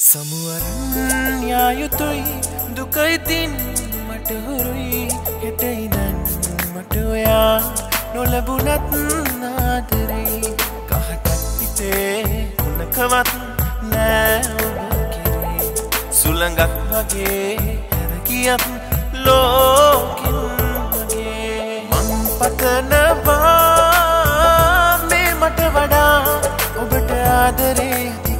සමුවරන් යායුතුයි දුකයිතින් මට හුරුයි හෙටයිනන් මට ඔයා නොලබුනත් නාදරේ කහටත් පිටේ උනකවත් නෑ ඔබ කෙරේ සුළඟක් වගේ හැරගියත් ලෝකෙන් වගේ මං පතනවා මේ මට වඩා ඔබට ආදරේ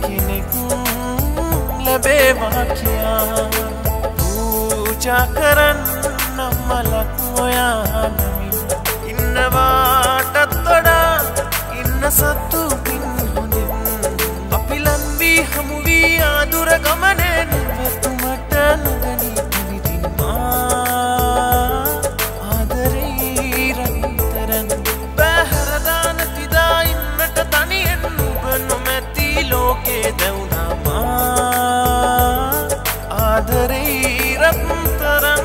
ලැබේවා කියා පූජා කරන්නම් මලක් ඔයා නමින් ඉන්නවාටත් වඩා ඉන්න සතුටින් හොඳින් අපි ලං වී හමු වී ආදුර ගමනේ නැවතුමට නොදැනී පිවිදින් මා ආදරේ රන්තරන් පැහැරදාන තිදා ඉන්නට තනියෙන් ඔබ නොමැති ලෝකේ දැවුනා ආදරේ රත්තරන්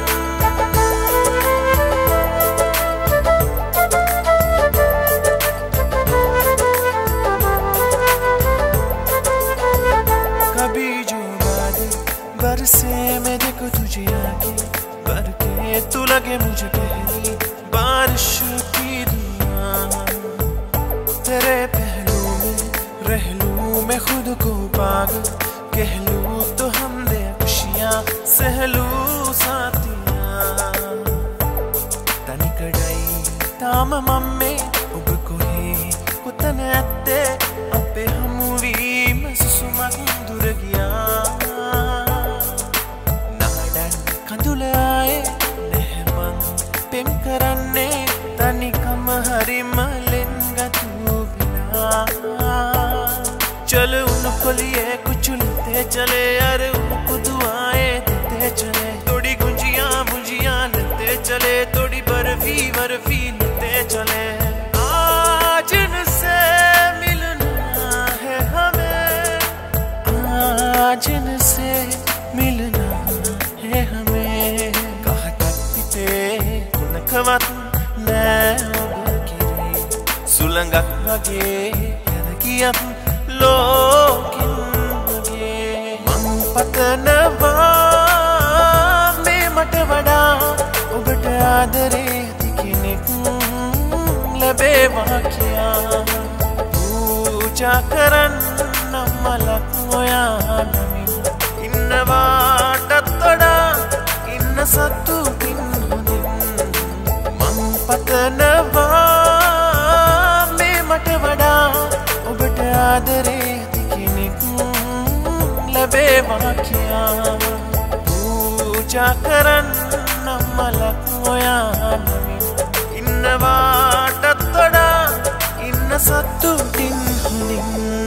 कभी जो वादे बरसे में देखो तुझे आगे बर के तू लगे मुझे पहली बारिश की दुआ तेरे पहलू में रह लूं मैं खुद को पागल कह लूं तो हम दे सहलू साथिया तनिकड़ई ताम मम्मे उब कोहे कुतन अत्ते अपे हमुवी मसुमक दुर गया नाडन कंदुल आए नेहमन पेम करन्ने तनिकम हरिमलेन गतु बिना चल उनको लिए कुछ लेते चले अरे उनको दुआएं देते चले थोड़ी गुंजियां मुंजियां लेते चले थोड़ी बर्फी बर्फी लेते चले आज इनसे मिलना है हमें आज इनसे मिलना है हमें कहा तकते उनकवत नैब किरे सुलंगक वगे हैरगियत लोकिन वगे मं पतनवा में मट वडा ඔබට ආදරේ දිකිනෙක් ලැබේවා කියා පූජා කරන්නම් මලක් ඔයා නමින් ඉන්නවාටත් වඩා ඉන්න සතුටින් හොඳින් මං පතනවා මේ මට වඩා ඔබට ආදරේ දිකිනෙක් ලැබේවා කියා පූජා කරන්නම් මලක් ඔයා නමින් ඉන්නවාටත් වඩා ඉන්න සතුටින් හොඳින්